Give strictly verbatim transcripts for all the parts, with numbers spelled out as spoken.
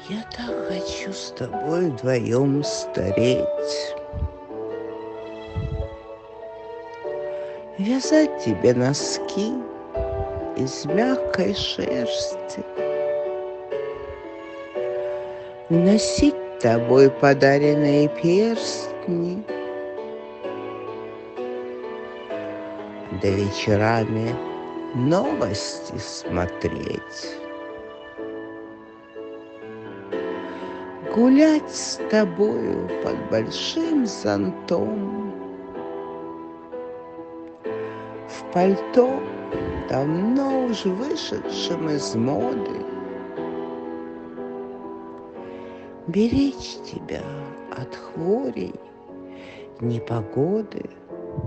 Я так хочу с тобой вдвоем стареть, вязать тебе носки из мягкой шерсти, носить тобой подаренные перстни, да вечерами новости смотреть. Гулять с тобою под большим зонтом, в пальто, давно уж вышедшем из моды, беречь тебя от хворей, непогоды,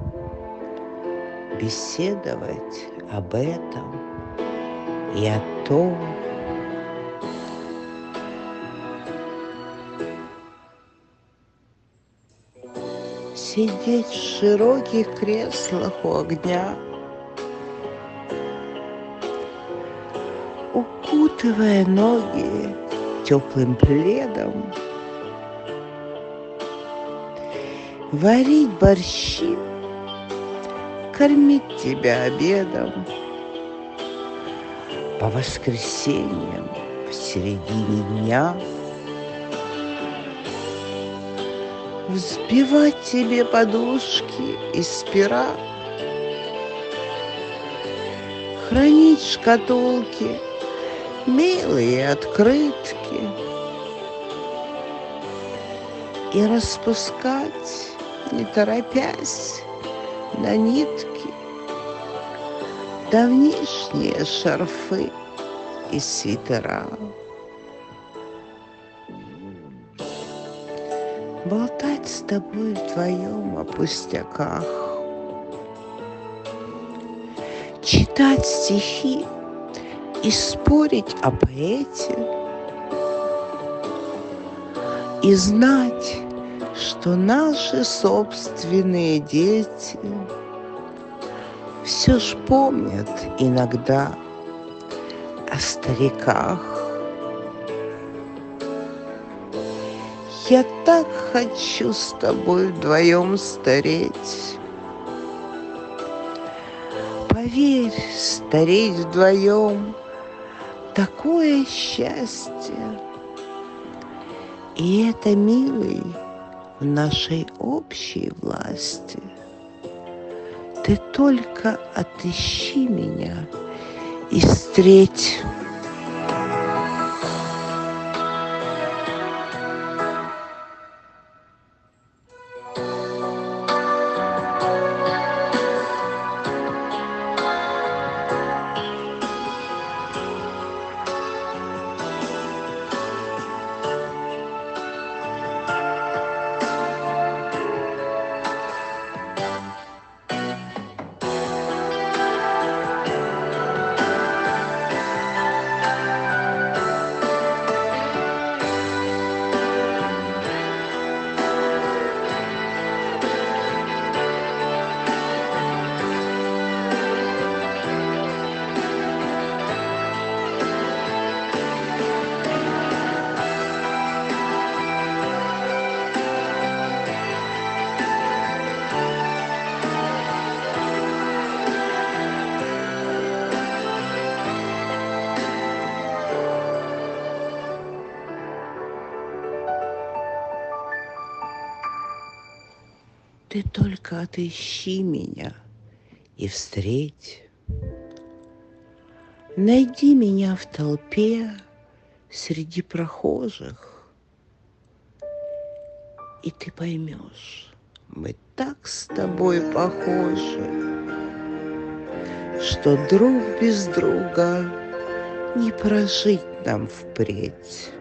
беседовать об этом и о том. Сидеть в широких креслах у огня, укутывая ноги теплым пледом, варить борщи, кормить тебя обедом, по воскресеньям в середине дня взбивать тебе подушки из пера, хранить в шкатулке милые открытки и распускать, не торопясь, на нитки давнишние шарфы и свитера. Болтать с тобой вдвоем о пустяках, читать стихи и спорить о поэте, и знать, что наши собственные дети все ж помнят иногда о стариках. Я так хочу с тобой вдвоем стареть. Поверь, стареть вдвоем — такое счастье. И это, милый, в нашей общей власти. Ты только отыщи меня и встреть. Ты только отыщи меня и встреть. Найди меня в толпе среди прохожих, и ты поймешь, мы так с тобой похожи, что друг без друга не прожить нам впредь.